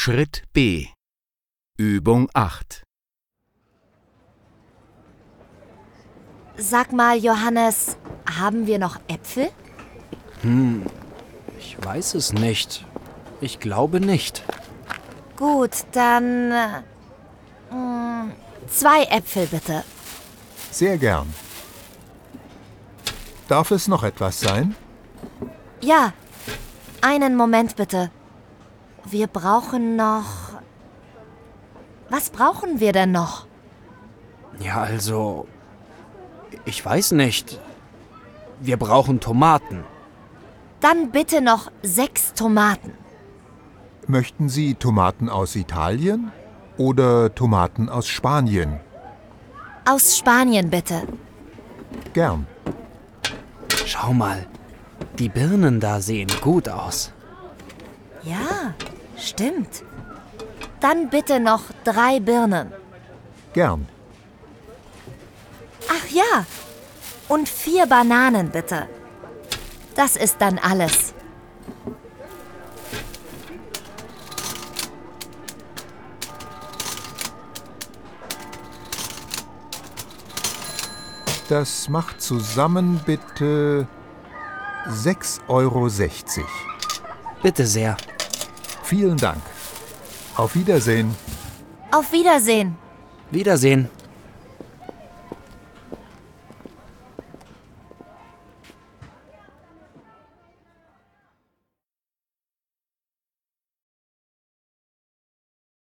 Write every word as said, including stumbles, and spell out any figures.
Schritt B. Übung acht. Sag mal, Johannes, haben wir noch Äpfel? Hm, ich weiß es nicht. Ich glaube nicht. Gut, dann äh, mh, zwei Äpfel bitte. Sehr gern. Darf es noch etwas sein? Ja, einen Moment bitte. Wir brauchen noch... Was brauchen wir denn noch? Ja, also... Ich weiß nicht. Wir brauchen Tomaten. Dann bitte noch sechs Tomaten. Möchten Sie Tomaten aus Italien oder Tomaten aus Spanien? Aus Spanien bitte. Gern. Schau mal, die Birnen da sehen gut aus. Ja, stimmt. Dann bitte noch drei Birnen. Gern. Ach ja, und vier Bananen bitte. Das ist dann alles. Das macht zusammen bitte sechs Euro sechzig. Bitte sehr. Vielen Dank. Auf Wiedersehen. Auf Wiedersehen. Wiedersehen.